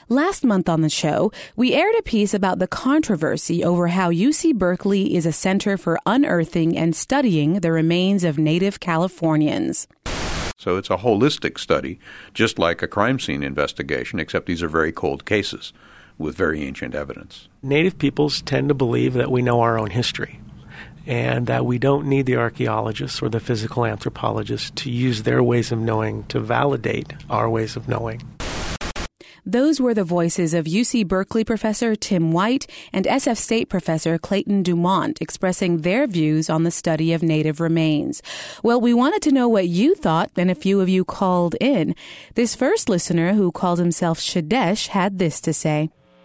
Last month on the show, we aired a piece about the controversy over how UC Berkeley is a center for unearthing and studying the remains of Native Californians. So it's a holistic study, just like a crime scene investigation, except these are very cold cases with very ancient evidence. Native peoples tend to believe that we know our own history and that we don't need the archaeologists or the physical anthropologists to use their ways of knowing to validate our ways of knowing. Those were the voices of UC Berkeley professor Tim White and SF State professor Clayton Dumont expressing their views on the study of Native remains. Well, we wanted to know what you thought, and a few of you called in. This first listener, who called himself Shadesh, had this to say.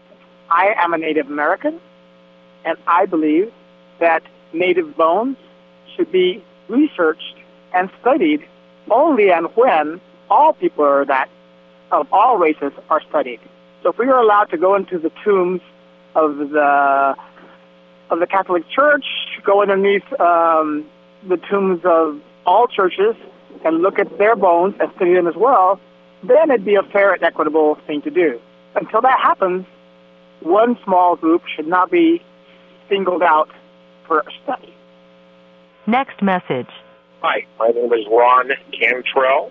I am a Native American, and I believe that Native bones should be researched and studied only and when all people are that of all races are studied. So if we are allowed to go into the tombs of the Catholic Church, go underneath the tombs of all churches and look at their bones and study them as well, then it'd be a fair and equitable thing to do. Until that happens, one small group should not be singled out for a study. Next message. Hi, my name is Ron Cantrell.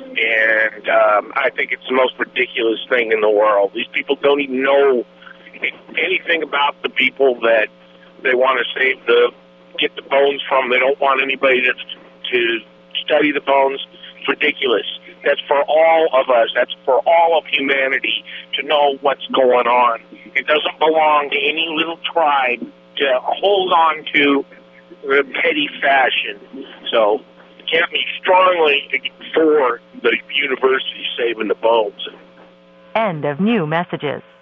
And I think it's the most ridiculous thing in the world. These people don't even know anything about the people that they want to get the bones from. They don't want anybody to study the bones. It's ridiculous. That's for all of us. That's for all of humanity to know what's going on. It doesn't belong to any little tribe to hold on to in petty fashion. So, can't be strongly for the university saving the bones. End of new messages.